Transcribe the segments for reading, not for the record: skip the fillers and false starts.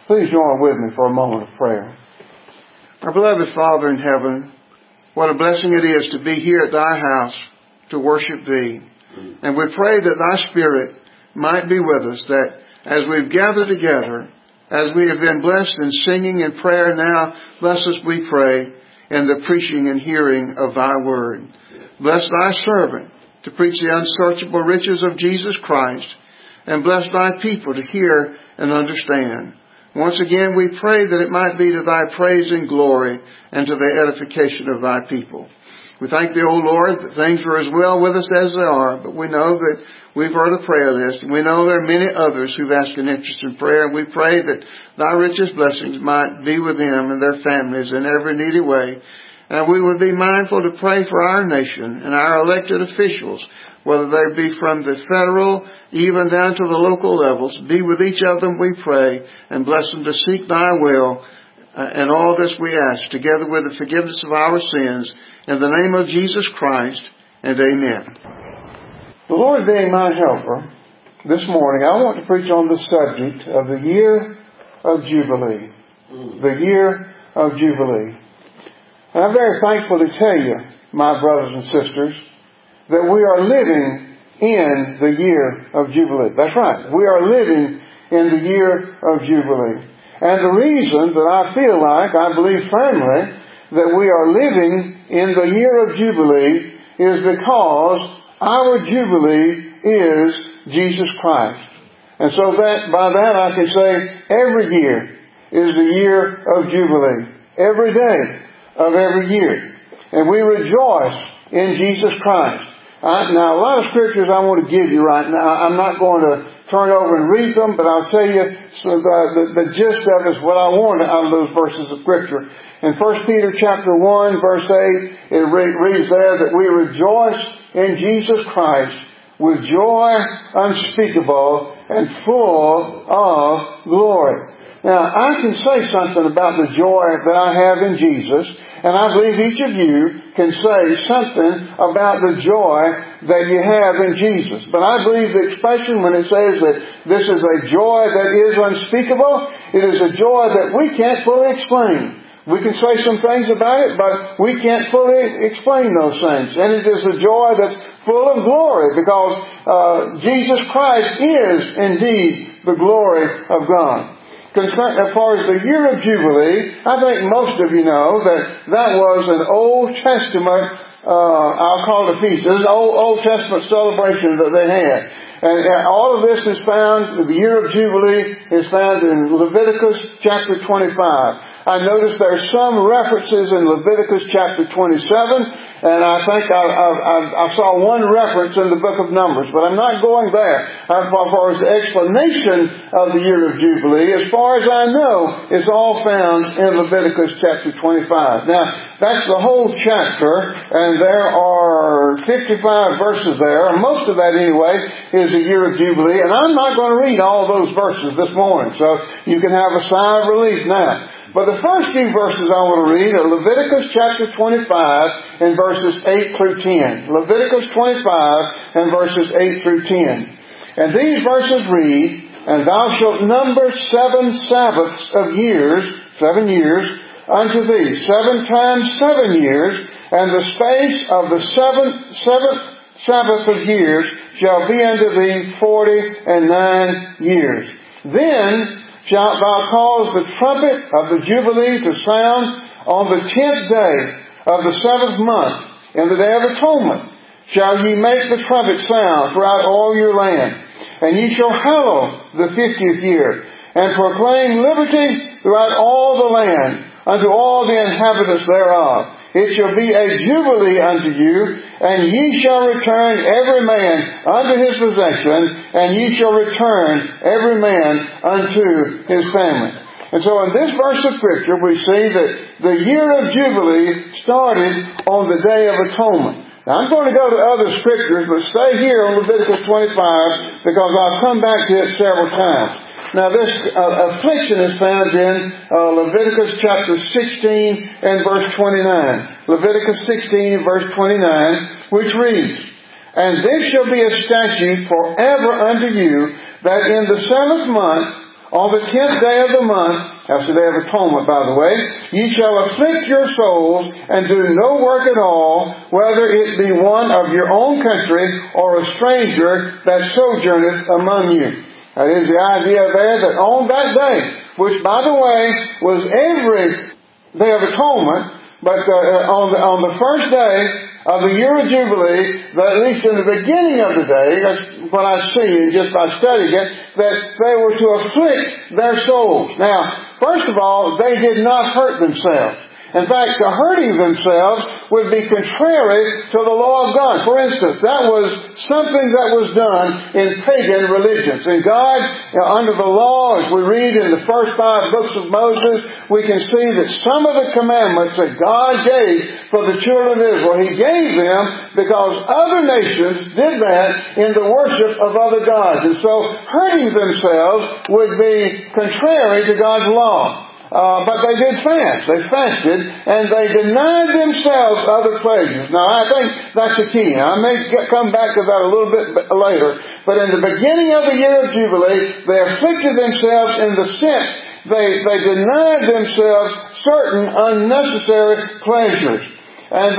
Please join with me for a moment of prayer. Our beloved Father in heaven, what a blessing it is to be here at Thy house to worship Thee. And we pray that Thy Spirit might be with us, that as we've gathered together, as we have been blessed in singing and prayer, now bless us, we pray, in the preaching and hearing of Thy Word. Bless Thy servant to preach the unsearchable riches of Jesus Christ, and bless Thy people to hear and understand. Once again, we pray that it might be to Thy praise and glory and to the edification of Thy people. We thank Thee, O Lord, that things are as well with us as they are, but we know that we've heard a prayer list, and we know there are many others who've asked an interest in prayer, and we pray that Thy richest blessings might be with them and their families in every needy way. And we would be mindful to pray for our nation and our elected officials, whether they be from the federal, even down to the local levels. Be with each of them, we pray, and bless them to seek Thy will. And all this we ask, together with the forgiveness of our sins, in the name of Jesus Christ, and amen. The Lord being my helper, this morning I want to preach on the subject of the year of Jubilee. The year of Jubilee. And I'm very thankful to tell you, my brothers and sisters, that we are living in the year of Jubilee. That's right. We are living in the year of Jubilee. And the reason that I feel like, I believe firmly, that we are living in the year of Jubilee is because our Jubilee is Jesus Christ. And so that by that I can say every year is the year of Jubilee. Every day of every year. And we rejoice in Jesus Christ. Now, a lot of scriptures I want to give you right now. I'm not going to turn over and read them, but I'll tell you the gist of it is what I want out of those verses of scripture. In 1 Peter chapter 1, verse 8, it reads there that we rejoice in Jesus Christ with joy unspeakable and full of glory. Now, I can say something about the joy that I have in Jesus, and I believe each of you can say something about the joy that you have in Jesus. But I believe the expression when it says that this is a joy that is unspeakable, it is a joy that we can't fully explain. We can say some things about it, but we can't fully explain those things. And it is a joy that's full of glory because Jesus Christ is indeed the glory of God. As far as the year of Jubilee, I think most of you know that was an Old Testament, I'll call it a feast. It was an Old Testament celebration that they had. And all of this is found, the year of Jubilee is found in Leviticus chapter 25. I noticed there's some references in Leviticus chapter 27, and I think I saw one reference in the book of Numbers, but I'm not going there. As far as the explanation of the year of Jubilee, as far as I know, it's all found in Leviticus chapter 25. Now, that's the whole chapter, and there are 55 verses there, and most of that anyway is the year of Jubilee, and I'm not going to read all those verses this morning, so you can have a sigh of relief now. But the first few verses I want to read are Leviticus chapter 25 and verses 8 through 10. Leviticus 25 and verses 8 through 10. And these verses read, And thou shalt number 7 Sabbaths of years, 7 years, unto thee, 7 times 7 years, and the space of the seventh Sabbath of years shall be unto thee 49 years. Then shalt thou cause the trumpet of the Jubilee to sound on the 10th day of the 7th month, in the day of atonement. Shall ye make the trumpet sound throughout all your land. And ye shall hallow the 50th year, and proclaim liberty throughout all the land, unto all the inhabitants thereof. It shall be a jubilee unto you, and ye shall return every man unto his possession, and ye shall return every man unto his family. And so in this verse of Scripture we see that the year of Jubilee started on the Day of Atonement. Now I'm going to go to other Scriptures, but stay here on Leviticus 25 because I'll come back to it several times. Now this affliction is found in Leviticus chapter 16 and verse 29. Leviticus 16 verse 29, which reads, And this shall be a statute forever unto you, that in the 7th month On the 10th day of the month, that's the Day of Atonement, by the way, ye shall afflict your souls and do no work at all, whether it be one of your own country or a stranger that sojourneth among you. That is the idea there that on that day, which by the way was every Day of Atonement, but on the first day of the year of Jubilee, that at least in the beginning of the day, that's what I see just by studying it, that they were to afflict their souls. Now, first of all, they did not hurt themselves. In fact, the hurting themselves would be contrary to the law of God. For instance, that was something that was done in pagan religions. And God, under the law, as we read in the first 5 books of Moses, we can see that some of the commandments that God gave for the children of Israel, He gave them because other nations did that in the worship of other gods. And so hurting themselves would be contrary to God's law. But they did fast. They fasted, and they denied themselves other pleasures. Now, I think that's the key. Now, I may come back to that a little bit later. But in the beginning of the year of Jubilee, they afflicted themselves in the sense they denied themselves certain unnecessary pleasures. And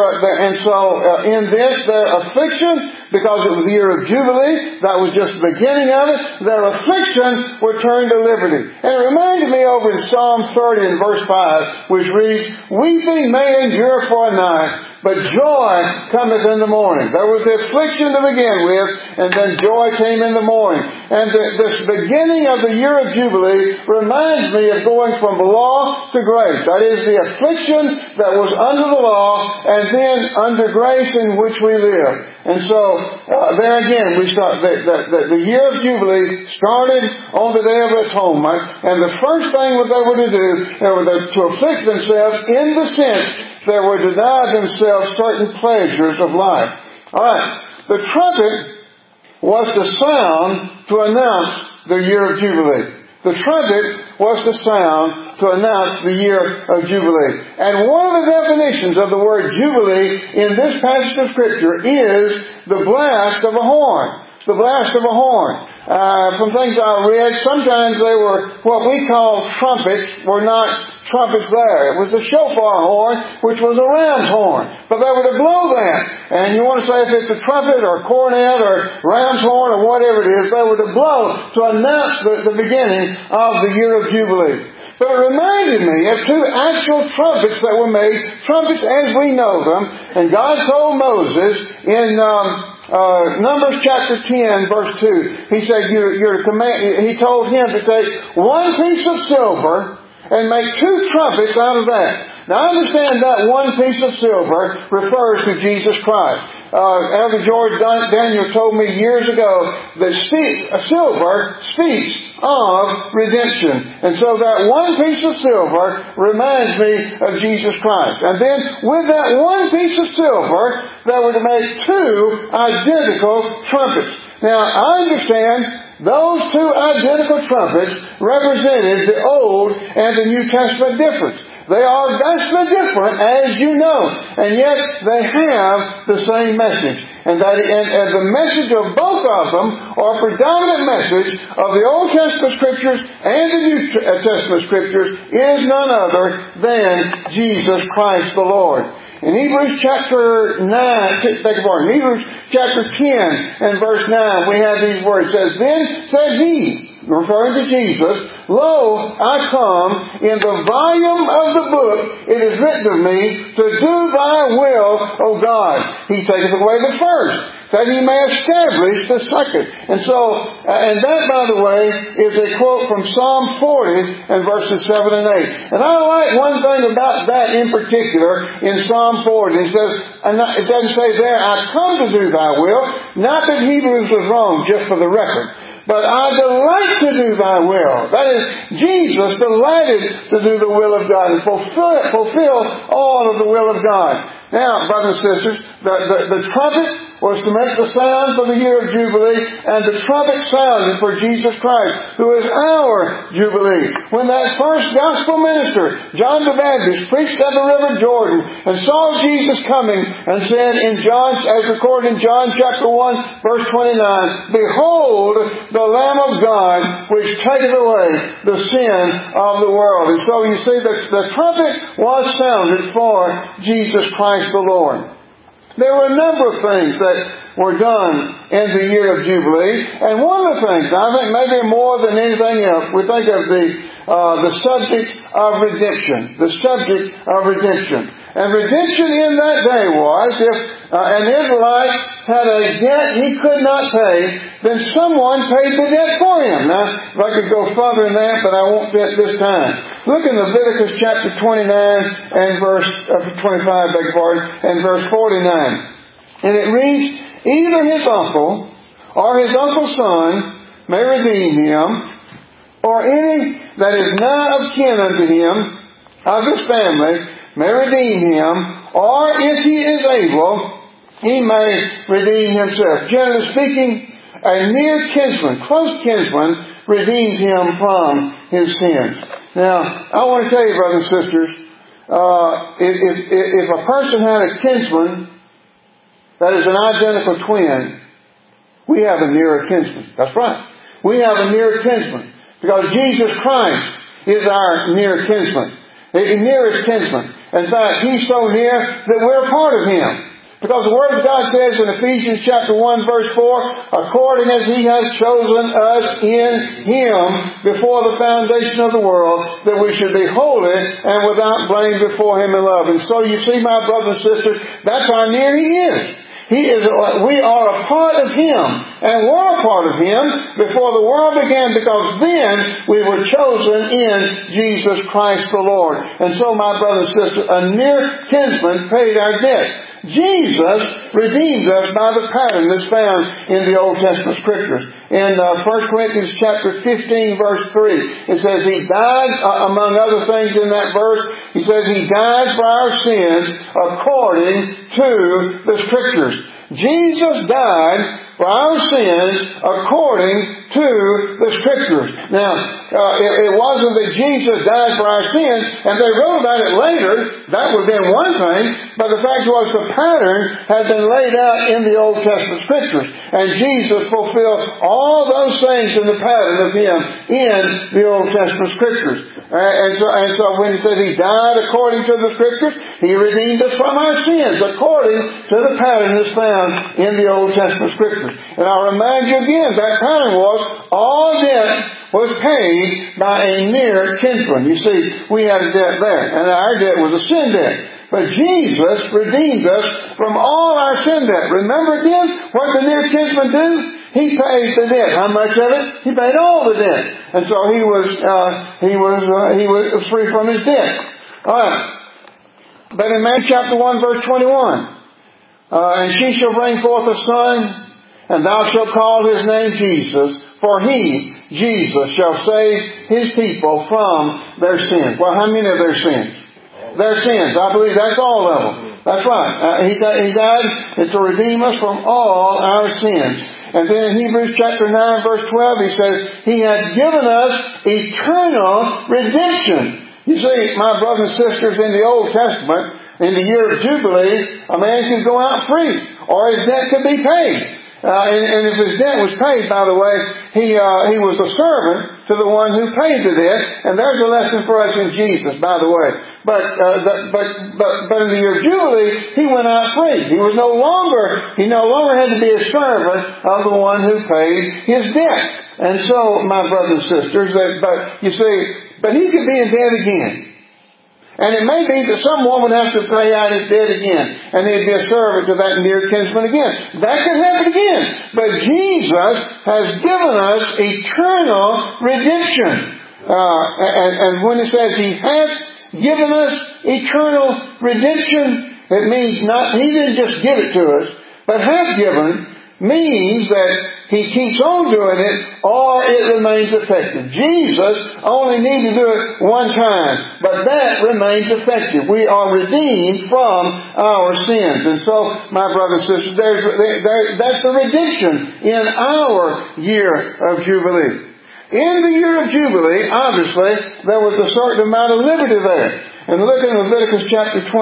so in this, their affliction, because it was the year of Jubilee, that was just the beginning of it, their affliction would turn to liberty. And it reminded me over in Psalm 30 and verse 5, which reads, weeping may endure for a night, but joy cometh in the morning. There was the affliction to begin with, and then joy came in the morning. And this beginning of the year of Jubilee reminds me of going from the law to grace. That is the affliction that was under the law, and then under grace in which we live. And so, there again, we start, the year of Jubilee started on the Day of Atonement, and the first thing that they were to do, they were to afflict themselves in the sense they were to deny themselves certain pleasures of life. Alright, the trumpet was to sound to announce the year of Jubilee. The trumpet was to sound to announce the year of Jubilee. And one of the definitions of the word Jubilee in this passage of Scripture is the blast of a horn. The blast of a horn. From things I read, sometimes they were what we call trumpets, were not trumpets there. It was a shofar horn, which was a ram's horn. But they were to blow that. And you want to say if it's a trumpet or a cornet or ram's horn or whatever it is, they were to blow to announce the beginning of the year of Jubilee. But it reminded me of 2 actual trumpets that were made, trumpets as we know them. And God told Moses in Numbers chapter 10, verse 2, He said, He told him to take 1 piece of silver and make 2 trumpets out of that. Now, I understand that 1 piece of silver refers to Jesus Christ. Elder George Daniel told me years ago that silver speaks of redemption. And so that 1 piece of silver reminds me of Jesus Christ. And then with that 1 piece of silver, they were to make 2 identical trumpets. Now, I understand those 2 identical trumpets represented the Old and the New Testament difference. They are vastly different, as you know, and yet they have the same message. And the message of both of them, or predominant message of the Old Testament Scriptures and the New Testament Scriptures, is none other than Jesus Christ the Lord. In Hebrews chapter 10 and verse 9, we have these words. It says, Then said He, referring to Jesus, Lo, I come, in the volume of the book it is written of me, to do Thy will, O God. He taketh away the first, that He may establish the second. And so, and that, by the way, is a quote from Psalm 40 and verses 7 and 8. And I like one thing about that in particular in Psalm 40. It says, it doesn't say there, I come to do Thy will. Not that Hebrews was wrong, just for the record. But I delight to do Thy will. That is, Jesus delighted to do the will of God and fulfill all of the will of God. Now, brothers and sisters, the trumpet was to make the sound for the year of Jubilee, and the trumpet sounded for Jesus Christ, who is our Jubilee. When that first gospel minister, John the Baptist, preached at the river Jordan and saw Jesus coming and said in John, as recorded in John chapter 1, verse 29, "Behold, the Lamb of God, which taketh away the sin of the world." And so you see that the trumpet was sounded for Jesus Christ the Lord. There were a number of things that were done in the year of Jubilee, and one of the things, I think maybe more than anything else, we think of the subject of redemption. The subject of redemption. And redemption in that day was, if an Israelite had a debt he could not pay, then someone paid the debt for him. Now, if I could go further than that, but I won't do it this time. Look in Leviticus chapter 29 and verse 25, beg your pardon, and verse 49. And it reads, "Either his uncle or his uncle's son may redeem him, or any that is not of kin unto him, of his family, may redeem him, or if he is able, he may redeem himself." Generally speaking, a near kinsman, close kinsman, redeems him from his sins. Now, I want to tell you, brothers and sisters, if a person had a kinsman that is an identical twin, we have a nearer kinsman. That's right. We have a nearer kinsman. Because Jesus Christ is our near kinsman. The nearest kinsman. In fact, He's so near that we're a part of Him. Because the Word of God says in Ephesians chapter 1 verse 4, "According as He has chosen us in Him before the foundation of the world, that we should be holy and without blame before Him in love." And so you see, my brothers and sisters, that's how near He is. We are a part of Him, and we're a part of Him before the world began, because then we were chosen in Jesus Christ the Lord. And so, my brothers and sisters, a near kinsman paid our debt. Jesus redeems us by the pattern that's found in the Old Testament Scriptures. In 1 Corinthians chapter 15 verse 3, it says He died, among other things in that verse, He says He died for our sins according to the Scriptures. Jesus died for our sins according to the Scriptures. Now, it wasn't that Jesus died for our sins and they wrote about it later. That would have been one thing. But the fact was, the pattern had been laid out in the Old Testament Scriptures. And Jesus fulfilled all those things in the pattern of Him in the Old Testament Scriptures. And so when He said He died according to the Scriptures, He redeemed us from our sins according to the pattern that's found in the Old Testament Scriptures. And I'll remind you again, that pattern was all debt was paid by a near kinsman. You see, we had a debt there, and our debt was a sin debt. But Jesus redeemed us from all our sin debt. Remember again what the near kinsman do? He pays the debt. How much of it? He paid all the debt, and so he was free from his debt. All right. But in Matthew chapter 1, verse 21, "And she shall bring forth a son, and thou shalt call his name Jesus, for He, Jesus, shall save His people from their sins." Well, how many of their sins? Their sins. I believe that's all of them. That's right. He died to redeem us from all our sins. And then in Hebrews chapter 9, verse 12, He says, He has given us eternal redemption. You see, my brothers and sisters, in the Old Testament, in the year of Jubilee, a man could go out free, or his debt could be paid. And if his debt was paid, by the way, he was a servant to the one who paid the debt. And there's a lesson for us in Jesus, by the way. But in the year of Jubilee, he went out free. He no longer had to be a servant of the one who paid his debt. And so, my brothers and sisters, but he could be in debt again. And it may be that someone would have to pay out his debt again, and he'd be a servant to that near kinsman again. That could happen again. But Jesus has given us eternal redemption. And when it says He has given us eternal redemption, it means He didn't just give it to us, but has given means that he keeps on doing it or it remains effective. Jesus only needed to do it one time, but that remains effective. We are redeemed from our sins. And so, my brothers and sisters, that's the redemption in our year of Jubilee. In the year of Jubilee, obviously, there was a certain amount of liberty there. And look in Leviticus chapter 25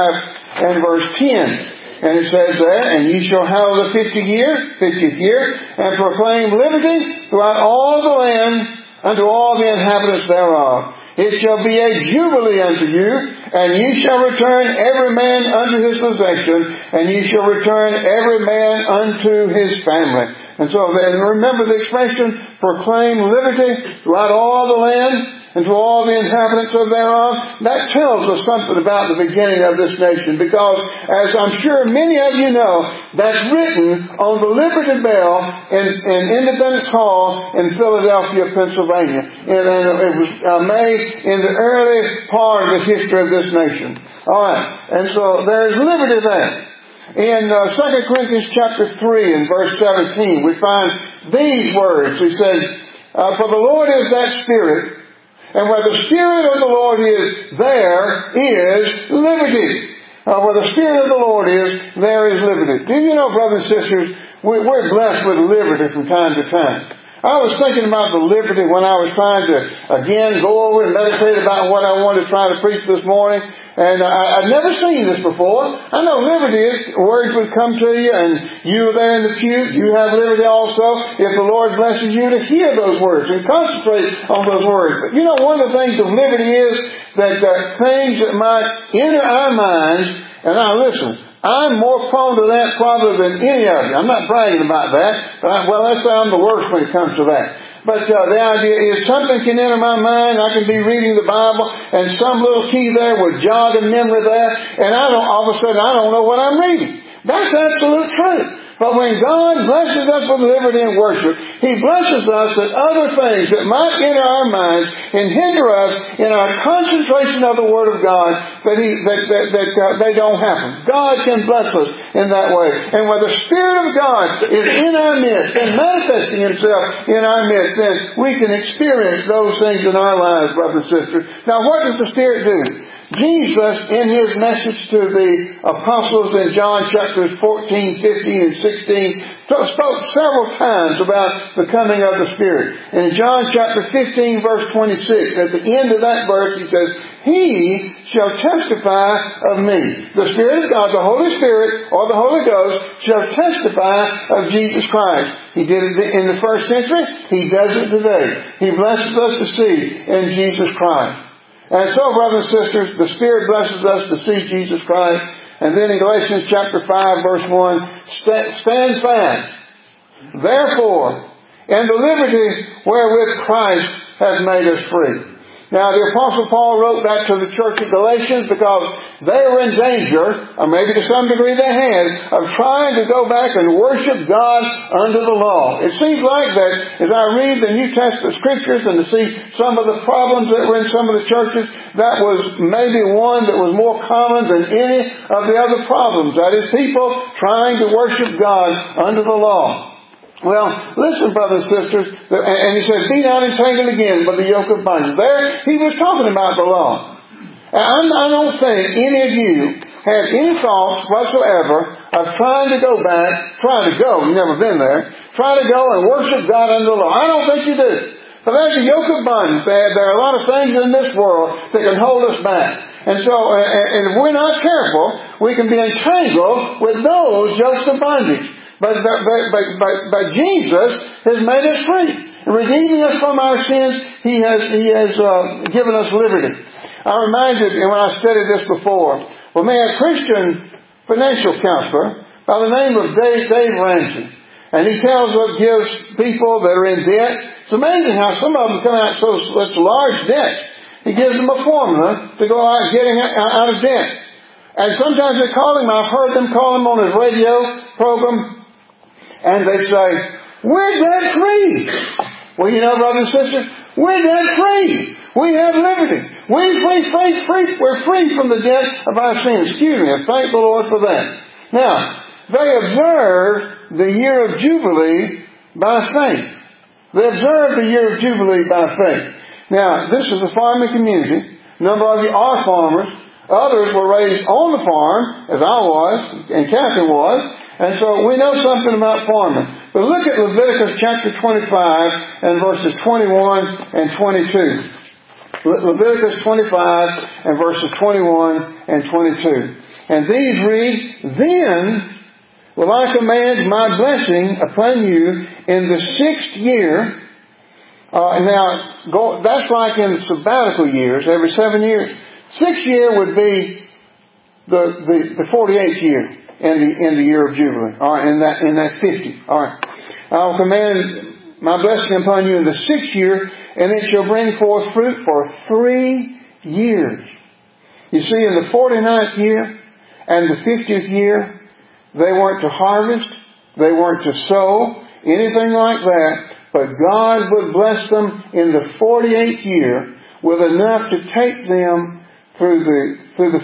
and verse 10. And it says there, and ye shall hallow the 50th year, and proclaim liberty throughout all the land unto all the inhabitants thereof. It shall be a jubilee unto you, and ye shall return every man unto his possession, and ye shall return every man unto his family. And so, remember the expression, proclaim liberty throughout all the land, and to all the inhabitants of thereof. That tells us something about the beginning of this nation, because, as I'm sure many of you know, that's written on the Liberty Bell in Independence Hall in Philadelphia, Pennsylvania. And it was made in the early part of the history of this nation. Alright, and so there's liberty there. In 2 Corinthians chapter 3 and verse 17, we find these words. He says, for the Lord is that Spirit, and where the Spirit of the Lord is, there is liberty. Where the Spirit of the Lord is, there is liberty. Do you know, brothers and sisters, we're blessed with liberty from time to time. I was thinking about the liberty when I was trying to, again, go over and meditate about what I wanted to try to preach this morning. And I've never seen this before. I know liberty is, words would come to you, and you were there in the pew, you have liberty also, if the Lord blesses you to hear those words and concentrate on those words. But you know, one of the things of liberty is that things that might enter our minds, and now listen, I'm more prone to that probably than any of you. I'm not bragging about that. But let's say I'm the worst when it comes to that. But the idea is something can enter my mind. I can be reading the Bible, and some little key there would jog a memory there, and all of a sudden I don't know what I'm reading. That's absolute truth. But when God blesses us with liberty and worship, He blesses us with other things that might enter our minds and hinder us in our concentration of the Word of God that they don't happen. God can bless us in that way. And where the Spirit of God is in our midst and manifesting Himself in our midst, then we can experience those things in our lives, brothers and sisters. Now, what does the Spirit do? Jesus, in His message to the apostles in John chapters 14, 15, and 16, spoke several times about the coming of the Spirit. And in John chapter 15, verse 26, at the end of that verse, He says, He shall testify of me. The Spirit of God, the Holy Spirit, or the Holy Ghost, shall testify of Jesus Christ. He did it in the first century. He does it today. He blesses us to see in Jesus Christ. And so, brothers and sisters, the Spirit blesses us to see Jesus Christ. And then in Galatians chapter 5, verse 1, stand fast, therefore, in the liberty wherewith Christ hath made us free. Now, the Apostle Paul wrote that to the church of Galatians because they were in danger, or maybe to some degree they had, of trying to go back and worship God under the law. It seems like that, as I read the New Testament Scriptures and to see some of the problems that were in some of the churches, that was maybe one that was more common than any of the other problems. That is, people trying to worship God under the law. Well, listen, brothers and sisters, and he says, be not entangled again by the yoke of bondage. There, he was talking about the law. And I don't think any of you have any thoughts whatsoever of trying to go back, you've never been there, try to go and worship God under the law. I don't think you do. But there's a yoke of bondage. There are a lot of things in this world that can hold us back. And so, and if we're not careful, we can be entangled with those yokes of bondage. But Jesus has made us free. Redeeming us from our sins, He has given us liberty. I'm reminded, and when I studied this before, a Christian financial counselor by the name of Dave Ramsey. And he gives people that are in debt. It's amazing how some of them come out such large debt. He gives them a formula to go out getting out of debt. And sometimes they call him, I've heard them call him on his radio program, and they say, we're debt free. Well, you know, brothers and sisters, we're debt free. We have liberty. We're free from the debt of our sin. Excuse me. And thank the Lord for that. Now, they observed the year of Jubilee by faith. They observed the year of Jubilee by faith. Now, this is a farming community. A number of you are farmers. Others were raised on the farm, as I was, and Catherine was, and so we know something about farming. But look at Leviticus chapter 25 and verses 21 and 22. Leviticus 25 and verses 21 and 22. And these read, Then will I command my blessing upon you in the 6th year. That's like in sabbatical years, every 7 years. 6th year would be the 48th year in the year of Jubilee. All right, in that 50. All right. I will command my blessing upon you in the 6th year, and it shall bring forth fruit for 3 years. You see, in the 49th year and the 50th year, they weren't to harvest, they weren't to sow, anything like that, but God would bless them in the 48th year with enough to take them through the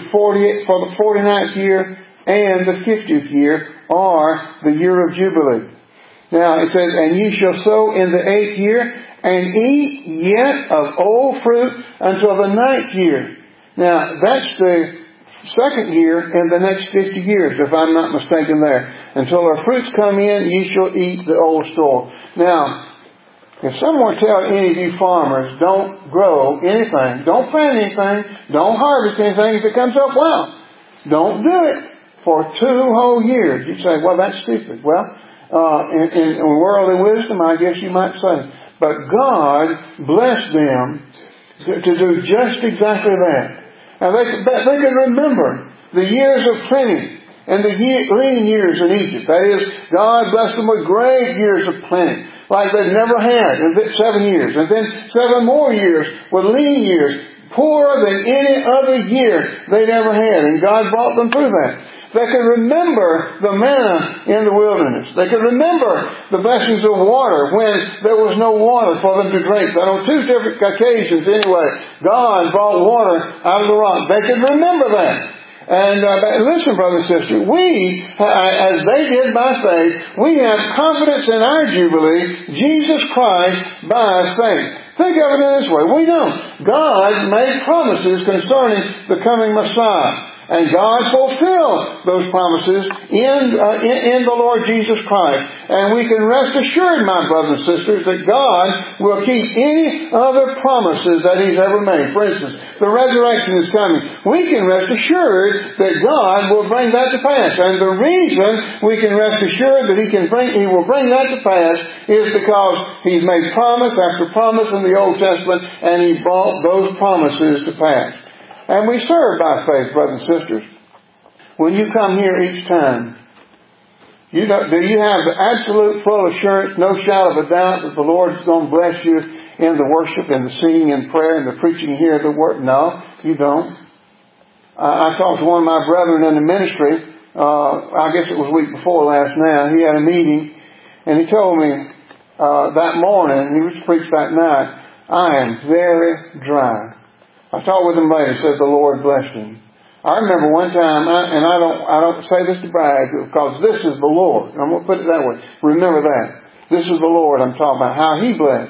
49th year and the 50th year, or the year of Jubilee. Now it says, And ye shall sow in the 8th year, and eat yet of old fruit until the 9th year. Now that's the 2nd year in the next 50 years, if I'm not mistaken there. Until our fruits come in, ye shall eat the old store. Now, if someone tell any of you farmers, don't grow anything, don't plant anything, don't harvest anything, if it comes up, well, don't do it for 2 whole years. You say, well, that's stupid. Well, in worldly wisdom, I guess you might say. But God blessed them to do just exactly that. Now, they could remember the years of plenty and the lean years in Egypt. That is, God blessed them with great years of plenty, like they'd never had in 7 years. And then 7 more years with lean years, poorer than any other year they'd ever had. And God brought them through that. They could remember the manna in the wilderness. They could remember the blessings of water when there was no water for them to drink. But on 2 different occasions anyway, God brought water out of the rock. They could remember that. And listen, brother and sister, we, as they did by faith, we have confidence in our Jubilee, Jesus Christ, by faith. Think of it in this way. We know God made promises concerning the coming Messiah. And God fulfilled those promises in the Lord Jesus Christ. And we can rest assured, my brothers and sisters, that God will keep any other promises that He's ever made. For instance, the resurrection is coming. We can rest assured that God will bring that to pass. And the reason we can rest assured that He will bring that to pass is because He's made promise after promise in the Old Testament, and He brought those promises to pass. And we serve by faith, brothers and sisters. When you come here each time, do you have the absolute full assurance, no shadow of a doubt, that the Lord is going to bless you in the worship and the singing and prayer and the preaching here of the Word? No, you don't. I talked to one of my brethren in the ministry, I guess it was a week before last now. He had a meeting, and he told me that morning, he was preached that night, I am very dry. I talked with him later. He said the Lord blessed him. I remember one time, and I don't say this to brag, because this is the Lord. I'm going to put it that way. Remember that. This is the Lord I'm talking about, how He blessed.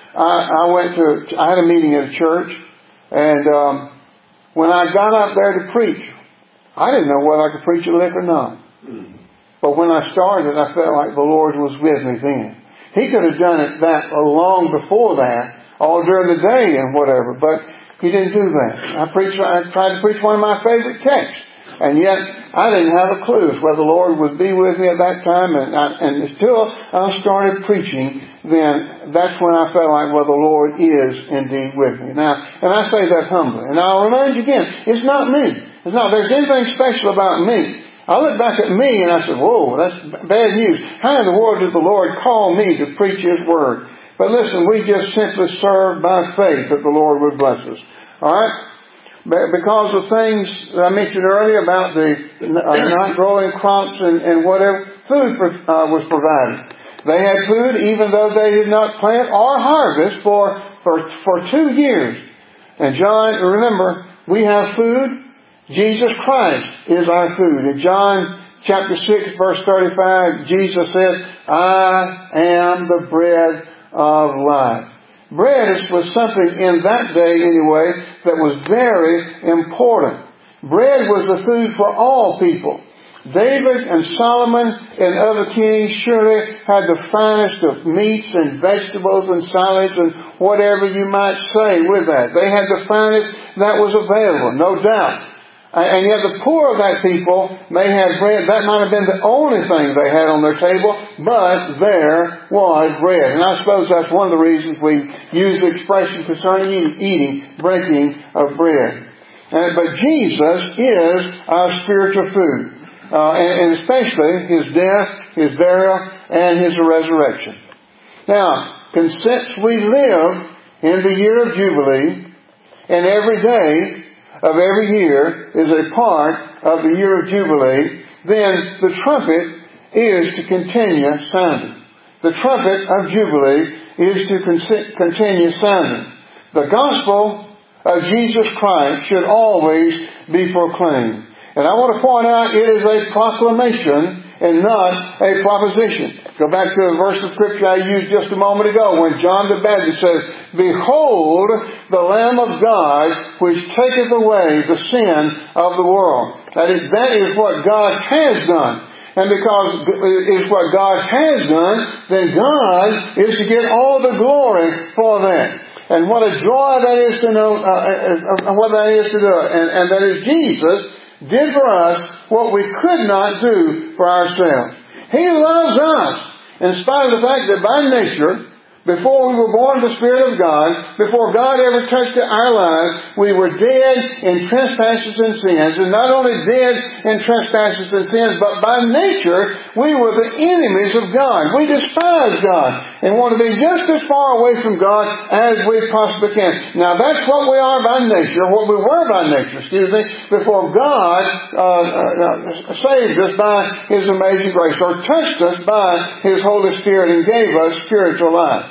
I had a meeting at a church, and when I got up there to preach, I didn't know whether I could preach a lick or not. But when I started, I felt like the Lord was with me then. He could have done it that long before that, all during the day and whatever, but He didn't do that. I tried to preach one of my favorite texts, and yet I didn't have a clue whether the Lord would be with me at that time. And until I started preaching, then that's when I felt like, well, the Lord is indeed with me. Now, and I say that humbly. And I'll remind you again, it's not me. It's not there's anything special about me. I look back at me and I said, whoa, that's bad news. How in the world did the Lord call me to preach His Word? But listen, we just simply serve by faith that the Lord would bless us. Alright? Because of things that I mentioned earlier about the not growing crops and whatever, food was provided. They had food even though they did not plant or harvest for 2 years. And John, remember, we have food. Jesus Christ is our food. In John chapter 6, verse 35, Jesus said, I am the bread of life. Bread was something in that day anyway that was very important. Bread was the food for all people. David and Solomon and other kings surely had the finest of meats and vegetables and salads and whatever you might say with that. They had the finest that was available, no doubt. And yet the poor of that people may have bread. That might have been the only thing they had on their table, but there was bread. And I suppose that's one of the reasons we use the expression concerning eating, breaking of bread. But Jesus is our spiritual food. And especially His death, His burial, and His resurrection. Now, since we live in the year of Jubilee, and every day of every year is a part of the year of Jubilee, then the trumpet is to continue sounding. The trumpet of Jubilee is to continue sounding. The gospel of Jesus Christ should always be proclaimed. And I want to point out it is a proclamation and not a proposition. Go back to a verse of Scripture I used just a moment ago when John the Baptist says, Behold the Lamb of God which taketh away the sin of the world. That is what God has done. And because it is what God has done, then God is to get all the glory for that. And what a joy that is to know, what that is to do. And that is Jesus did for us what we could not do for ourselves. He loves us in spite of the fact that by nature, before we were born of the Spirit of God, before God ever touched our lives, we were dead in trespasses and sins. And not only dead in trespasses and sins, but by nature, we were the enemies of God. We despised God and want to be just as far away from God as we possibly can. Now that's what we are by nature, what we were by nature, before God saved us by His amazing grace, or touched us by His Holy Spirit and gave us spiritual life.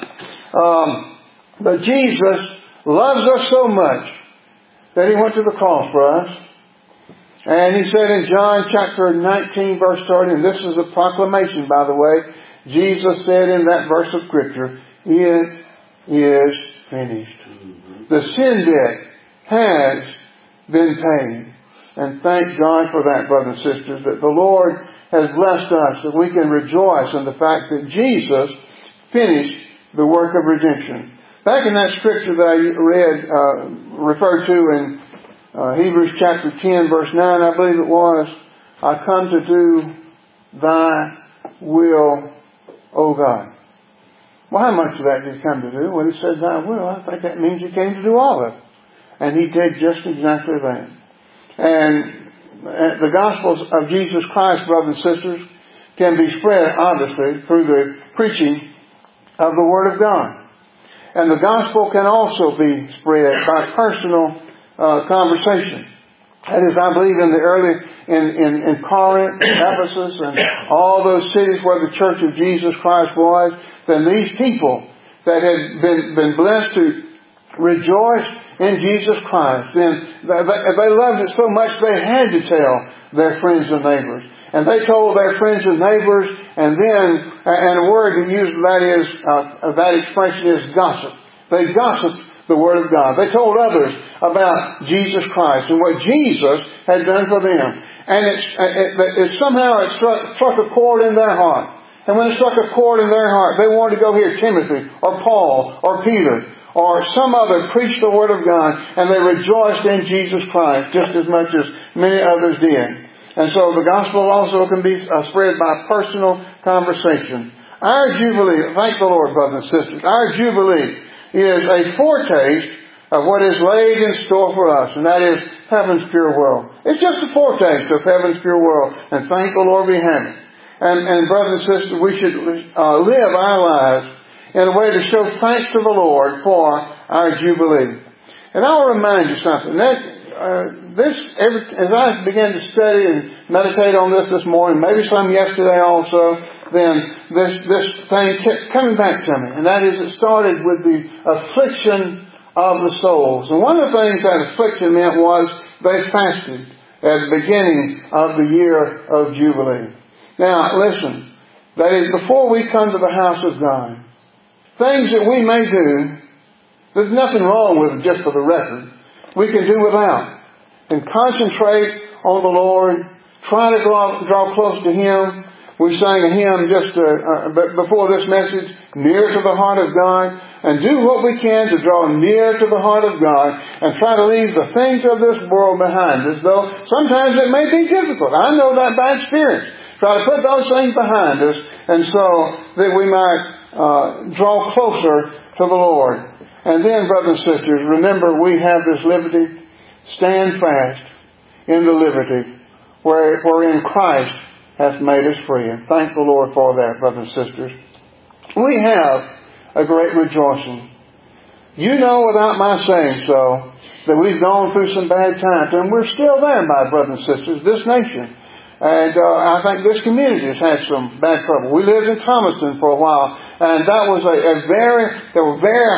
But Jesus loves us so much that He went to the cross for us. And He said in John chapter 19 verse 30, and this is a proclamation by the way, Jesus said in that verse of Scripture, it is finished. The sin debt has been paid. And thank God for that, brothers and sisters, that the Lord has blessed us, that we can rejoice in the fact that Jesus finished the work of redemption. Back in that scripture that I referred to in Hebrews chapter 10 verse 9, I believe it was, I come to do Thy will, O God. Well, how much of that did He come to do? When He said Thy will, I think that means He came to do all of it. And He did just exactly that. And the gospels of Jesus Christ, brothers and sisters, can be spread, obviously, through the preaching of the Word of God. And the gospel can also be spread by personal conversation. That is, I believe in the early, in Corinth, Ephesus, and all those cities where the Church of Jesus Christ was, then these people that had been blessed to rejoice in Jesus Christ, then they loved it so much they had to tell their friends and neighbors. And they told their friends and neighbors, and then, and a word to use that expression is gossip. They gossiped the Word of God. They told others about Jesus Christ and what Jesus had done for them. And it somehow struck a chord in their heart. And when it struck a chord in their heart, they wanted to go hear Timothy or Paul or Peter or some other preach the Word of God, and they rejoiced in Jesus Christ just as much as many others did. And so the gospel also can be spread by personal conversation. Our Jubilee, thank the Lord, brothers and sisters, our Jubilee is a foretaste of what is laid in store for us, and that is heaven's pure world. It's just a foretaste of heaven's pure world, and thank the Lord we have it. And brothers and sisters, we should live our lives in a way to show thanks to the Lord for our Jubilee. And I'll remind you something. As I began to study and meditate on this morning, maybe some yesterday also, then this thing kept coming back to me. And that is, it started with the affliction of the souls. And one of the things that affliction meant was they fasted. at the beginning of the year of Jubilee. Now, listen. That is, before we come to the house of God, things that we may do, there's nothing wrong with them, just for the record. We can do without. And concentrate on the Lord. Try to draw close to Him. We sang a hymn just before this message, Near to the Heart of God. And do what we can to draw near to the heart of God and try to leave the things of this world behind us, though sometimes it may be difficult. I know that by experience. Try to put those things behind us, and so that we might draw closer to the Lord. And then, brothers and sisters, remember we have this liberty. Stand fast in the liberty wherein Christ hath made us free. And thank the Lord for that, brothers and sisters. We have a great rejoicing. You know without my saying so that we've gone through some bad times, and we're still there, my brothers and sisters, this nation. And I think this community has had some bad trouble. We lived in Thomaston for a while, and that was there were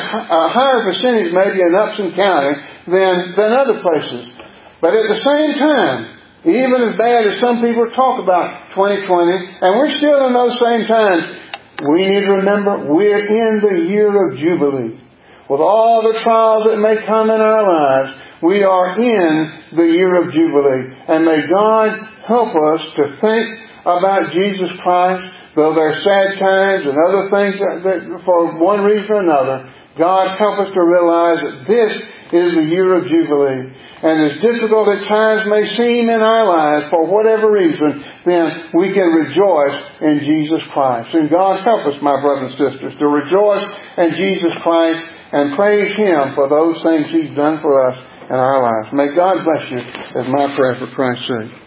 a higher percentage maybe in Upson County than other places. But at the same time, even as bad as some people talk about 2020, and we're still in those same times, we need to remember we're in the year of Jubilee. With all the trials that may come in our lives, we are in the year of Jubilee. And may God help us to think about Jesus Christ, though there are sad times and other things that for one reason or another, God help us to realize that this is the year of Jubilee. And as difficult as times may seem in our lives, for whatever reason, then we can rejoice in Jesus Christ. And God help us, my brothers and sisters, to rejoice in Jesus Christ and praise Him for those things He's done for us in our lives. May God bless you, is my prayer for Christ's sake.